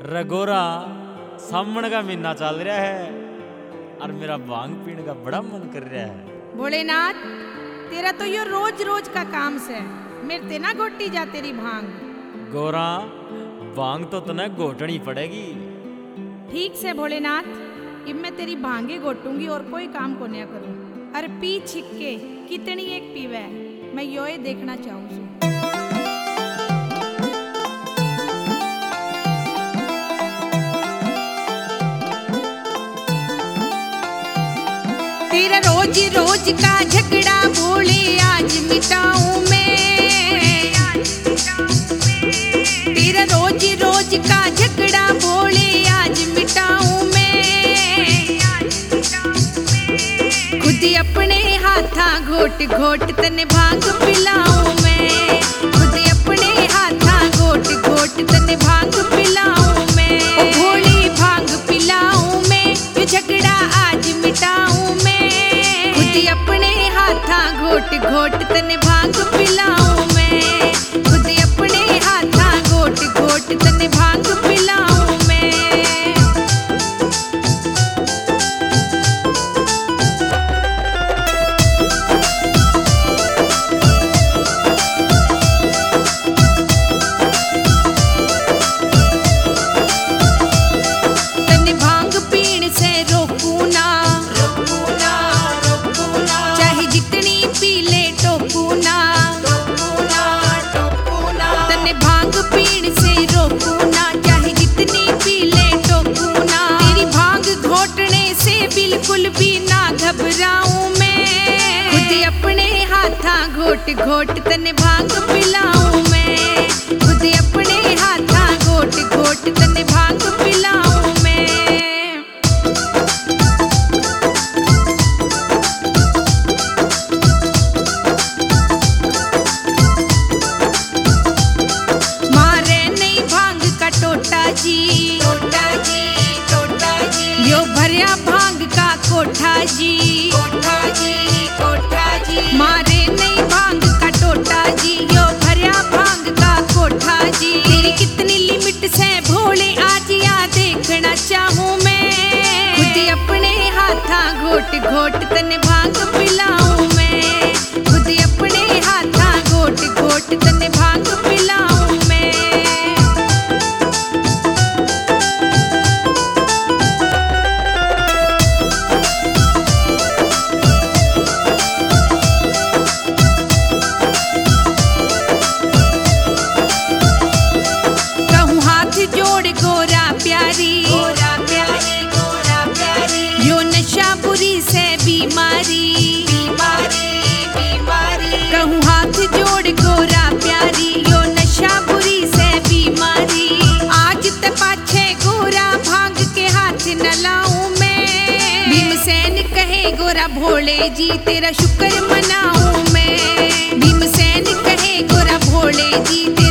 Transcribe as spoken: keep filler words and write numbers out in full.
रगोरा सामण का महीना चल रहा है और मेरा भांग पीने का बड़ा मन कर रहा है। भोलेनाथ, तेरा तो ये रोज रोज का काम से मेरे ते ना घोटी जा तेरी भांग। गोरा भांग तो तने घोटनी पड़ेगी। ठीक से भोलेनाथ, अब मैं तेरी भांगे घोटूंगी और कोई काम को नहीं करूं। अरे पी छिक्के कितनी एक पीवे, मैं यो ही देखना चाहूँ। तेरा रोज रोज का झगड़ा भोले आज मिटाऊं मैं। तेरा रोज रोज का झगड़ा भोले आज मिटाऊं मैं। खुद अपने हाथा घोट घोट तने भांग पिलाऊं मैं। खुद अपने हाथा घोट घोट तने भांग पिलाऊं मैं। ओ भोली भांग पिलाऊं मैं, ये झगड़ा आज मिटाऊं मैं। खुद अपने हाथा घोट घोट तने भांग पिलाऊं मैं। खुद अपने हाथा घोट घोट तने भांग पिलाऊं मैं। तने भांग पीण से रोकू ना, रोकू ना, रोकू ना। चाहे जितनी पी ले टोकू ना, टोकू ना, टोकू ना। तने भांग पीण से रोकू ना, चाहे जितनी पी ले टोकू ना। तेरी भांग घोटने से बिल्कुल भी ना घबराऊं मैं। खुद अपने हाथा घोट घोट तने भांग पिलाऊं मैं। खुद अपने हाथा घोट घोट तने भांग पिलाऊं मैं। मारे नहीं भांग का टोटा जी, टोटा जी, टोटा जी। यो भरिया भांग का कोठा जी, कोठा जी, कोठा जी। मारे नहीं भांग का टोटा जी, यो भरिया भांग का कोठा जी। तेरी कितनी लिमिट से भोले आज या देखना चाहूं मैं। खुद अपने हाथा घोट घोट तने भांग पिलाऊं मैं। खुद अपने हाथा घोट घोट तने भांग पिलाऊं मैं। कहूँ हाथ जोड़ गोरा प्यारी, गोरा प्यारी, गोरा प्यारी। यो नशा बुरी से बीमारी, बीमारी, बीमारी। कहूँ हाथ जोड़ गोरा प्यारी, यो नशा बुरी से बीमारी। आज ते पाछे गोरा भांग के हाथ न लाऊं मैं। भीमसेन कहे गोरा भोले जी तेरा शुक्र मनाऊं मैं। भीमसेन कहे गोरा भोले जी